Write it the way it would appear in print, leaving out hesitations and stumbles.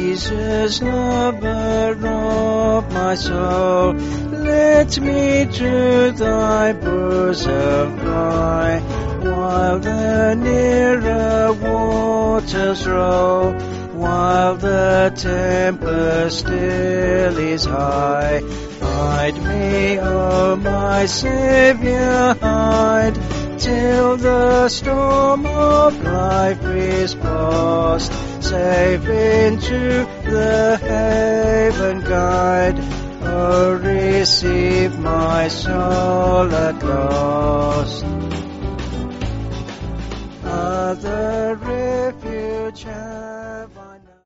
Jesus, lover of my soul, let me to thy bosom fly, while the nearer waters roll, while the tempest still is high. Hide me, O my Saviour, hide, till the storm of life is past. Safe into the haven guide, O receive my soul at last. Other refuge